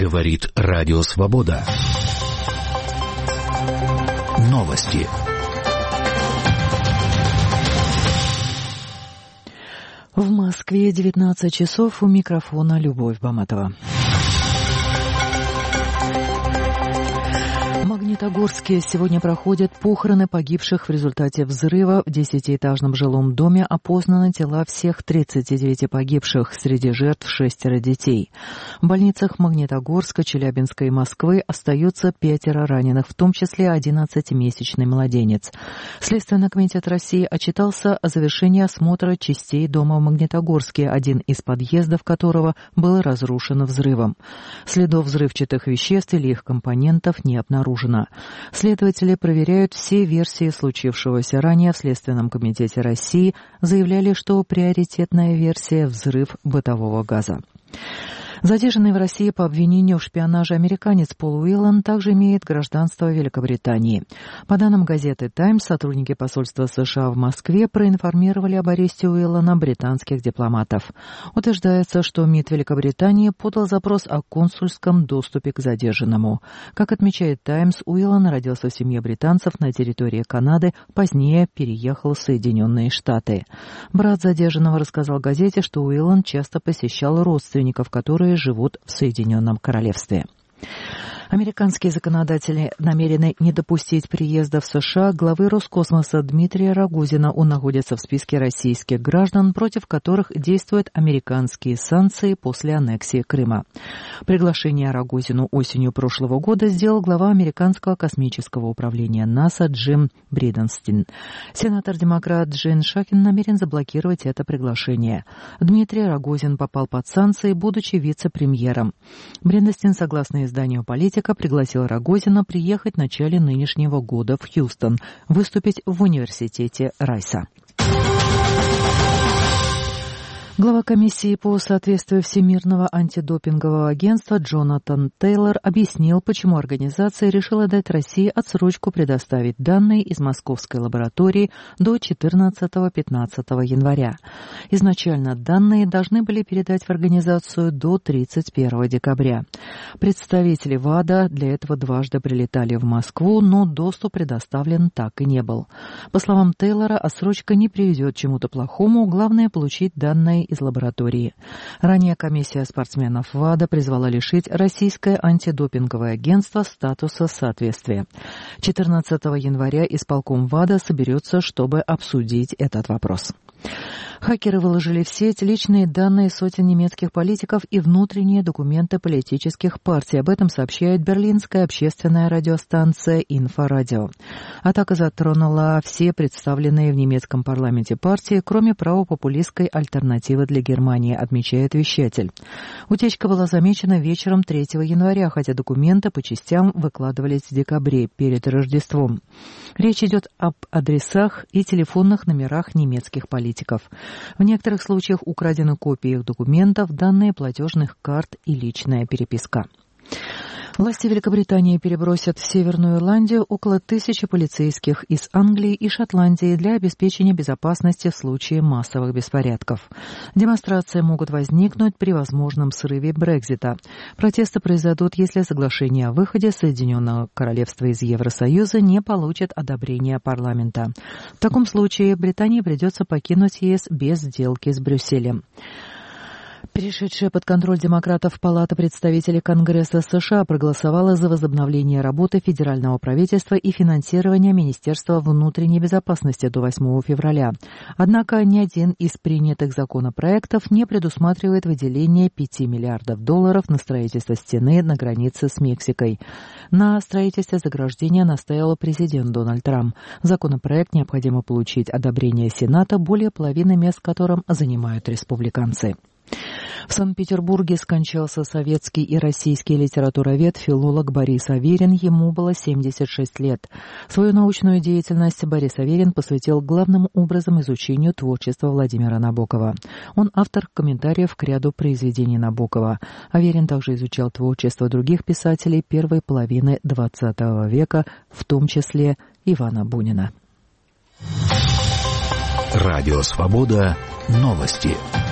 Говорит Радио Свобода. Новости. В Москве 19 часов, у микрофона Любовь Баматова. В Магнитогорске сегодня проходят похороны погибших в результате взрыва в 10-этажном жилом доме. Опознаны тела всех 39 погибших, среди жертв 6 детей. В больницах Магнитогорска, Челябинска и Москвы остаются 5 раненых, в том числе 11-месячный младенец. Следственный комитет России отчитался о завершении осмотра частей дома в Магнитогорске, один из подъездов которого был разрушен взрывом. Следов взрывчатых веществ или их компонентов не обнаружено. Следователи проверяют все версии случившегося. Ранее в Следственном комитете России заявляли, что приоритетная версия – взрыв бытового газа. Задержанный в России по обвинению в шпионаже американец Пол Уиллан также имеет гражданство Великобритании. По данным газеты «Таймс», сотрудники посольства США в Москве проинформировали об аресте Уиллана британских дипломатов. Утверждается, что МИД Великобритании подал запрос о консульском доступе к задержанному. Как отмечает «Таймс», Уиллан родился в семье британцев на территории Канады, позднее переехал в Соединенные Штаты. Брат задержанного рассказал газете, что Уиллан часто посещал родственников, которые живут в Соединенном Королевстве. Американские законодатели намерены не допустить приезда в США главы Роскосмоса Дмитрия Рогозина. Он находится в списке российских граждан, против которых действуют американские санкции после аннексии Крыма. Приглашение Рогозину осенью прошлого года сделал глава американского космического управления НАСА Джим Бриденстин. Сенатор-демократ Джин Шакин намерен заблокировать это приглашение. Дмитрий Рогозин попал под санкции, будучи вице-премьером. Бриденстин, согласно изданию «Политика», пригласил Рогозина приехать в начале нынешнего года в Хьюстон, выступить в университете Райса. Глава комиссии по соответствию Всемирного антидопингового агентства Джонатан Тейлор объяснил, почему организация решила дать России отсрочку предоставить данные из московской лаборатории до 14-15 января. Изначально данные должны были передать в организацию до 31 декабря. Представители ВАДА для этого дважды прилетали в Москву, но доступ предоставлен так и не был. По словам Тейлора, отсрочка не приведет к чему-то плохому, главное получить данные из лаборатории. Ранее комиссия спортсменов ВАДА призвала лишить российское антидопинговое агентство статуса соответствия. 14 января исполком ВАДА соберется, чтобы обсудить этот вопрос. Хакеры выложили в сеть личные данные сотен немецких политиков и внутренние документы политических партий. Об этом сообщает берлинская общественная радиостанция «Инфорадио». Атака затронула все представленные в немецком парламенте партии, кроме правопопулистской альтернативы для Германии, отмечает вещатель. Утечка была замечена вечером 3 января, хотя документы по частям выкладывались в декабре, перед Рождеством. Речь идет об адресах и телефонных номерах немецких политиков. В некоторых случаях украдены копии их документов, данные платежных карт и личная переписка. Власти Великобритании перебросят в Северную Ирландию около 1000 полицейских из Англии и Шотландии для обеспечения безопасности в случае массовых беспорядков. Демонстрации могут возникнуть при возможном срыве Брексита. Протесты произойдут, если соглашение о выходе Соединенного Королевства из Евросоюза не получит одобрения парламента. В таком случае Британии придется покинуть ЕС без сделки с Брюсселем. Перешедшая под контроль демократов Палата представителей Конгресса США проголосовала за возобновление работы федерального правительства и финансирование Министерства внутренней безопасности до 8 февраля. Однако ни один из принятых законопроектов не предусматривает выделение $5 миллиардов на строительство стены на границе с Мексикой. На строительстве заграждения настаивал президент Дональд Трамп. Законопроект необходимо получить одобрение Сената, более половины мест в котором занимают республиканцы. В Санкт-Петербурге скончался советский и российский литературовед, филолог Борис Аверин. Ему было 76 лет. Свою научную деятельность Борис Аверин посвятил главным образом изучению творчества Владимира Набокова. Он автор комментариев к ряду произведений Набокова. Аверин также изучал творчество других писателей первой половины XX века, в том числе Ивана Бунина. Радио Свобода. Новости.